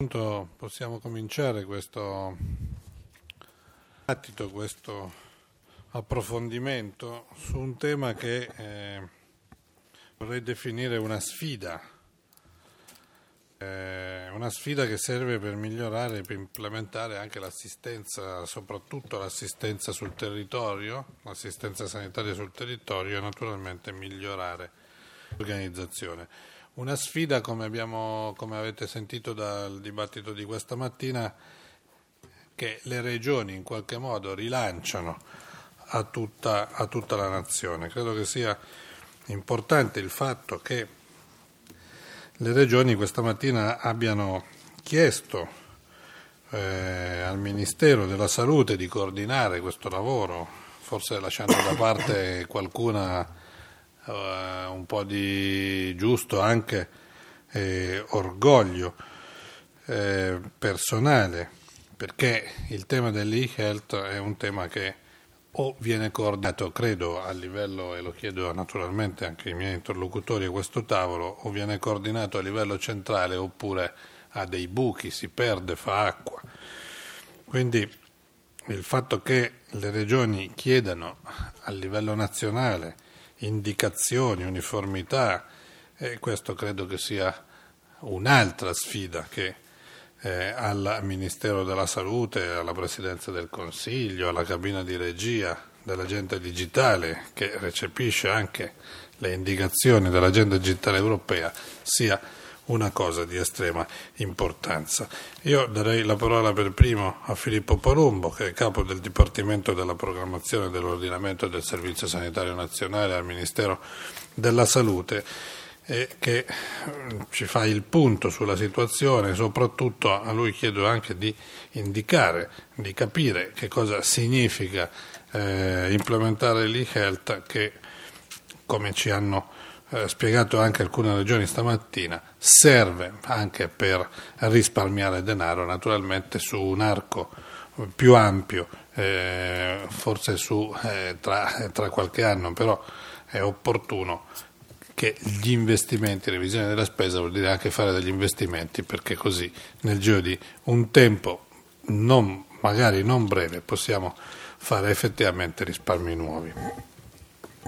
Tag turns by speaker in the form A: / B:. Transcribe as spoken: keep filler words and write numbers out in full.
A: punto possiamo cominciare questo dibattito, questo approfondimento su un tema che eh, vorrei definire una sfida, eh, una sfida che serve per migliorare, per implementare anche l'assistenza, soprattutto l'assistenza sul territorio, l'assistenza sanitaria sul territorio e naturalmente migliorare l'organizzazione. Una sfida, come abbiamo, come avete sentito dal dibattito di questa mattina, che le regioni in qualche modo rilanciano a tutta, a tutta la nazione. Credo che sia importante il fatto che le regioni questa mattina abbiano chiesto eh, al Ministero della Salute di coordinare questo lavoro, forse lasciando da parte qualcuna uh, un po' di giusto anche eh, orgoglio eh, personale, perché il tema dell'e-health è un tema che o viene coordinato, credo, a livello, e lo chiedo naturalmente anche ai miei interlocutori a questo tavolo, o viene coordinato a livello centrale oppure ha dei buchi, si perde, fa acqua. Quindi il fatto che le regioni chiedano a livello nazionale indicazioni, uniformità, e questo credo che sia un'altra sfida che Eh, al Ministero della Salute, alla Presidenza del Consiglio, alla cabina di regia dell'agenda digitale che recepisce anche le indicazioni dell'agenda digitale europea, sia una cosa di estrema importanza. Io darei la parola per primo a Filippo Palumbo, che è capo del Dipartimento della Programmazione dell'Ordinamento del Servizio Sanitario Nazionale al Ministero della Salute, e che ci fa il punto sulla situazione. Soprattutto a lui chiedo anche di indicare, di capire che cosa significa eh, implementare l'e-health, che, come ci hanno eh, spiegato anche alcune regioni stamattina, serve anche per risparmiare denaro, naturalmente su un arco più ampio, eh, forse su eh, tra, tra qualche anno, però è opportuno che gli investimenti, revisione della spesa vuol dire anche fare degli investimenti, perché così nel giro di un tempo non, magari non breve, possiamo fare effettivamente risparmi nuovi.